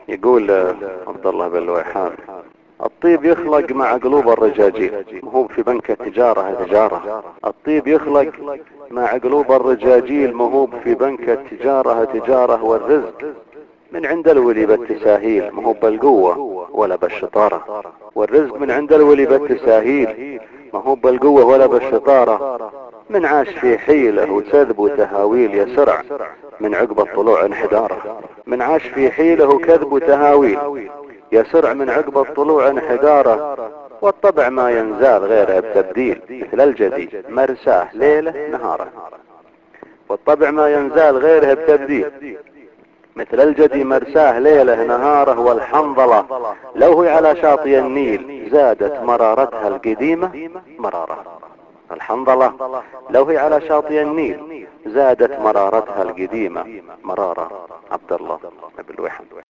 يقول عبد الله بن لويحان: الطيب يخلق مع قلوب الرجاجيل، مهو في بنك التجارة تجارة. الطيب يخلق مع قلوب الرجاجيل، مهو في بنك التجارة تجارة. والرزق من عند الولي بالتساهيل، مهو بالقوة ولا بالشطارة. والرزق من عند الولي بالتساهيل، مهو بالقوة ولا بالشطارة. من عاش في حيلة وكذب وتهاويل، يسرع من عقب الطلوع انحداره. من عاش في حيلة وكذب وتهاويل، يسرع من عقب الطلوع انحداره. والطبع ما ينزال غيره بتبديل، مثل الجدي مرساه ليله نهاره. والطبع ما ينزال غيره بتبديل، مثل الجدي مرساه ليله نهاره. والحنظلة لو هي على شاطئ النيل، زادت مرارتها القديمة مرارة. الحنظلة لو هي على شاطئ النيل، زادت مرارتها القديمة مرارة. عبد الله بن لويحان.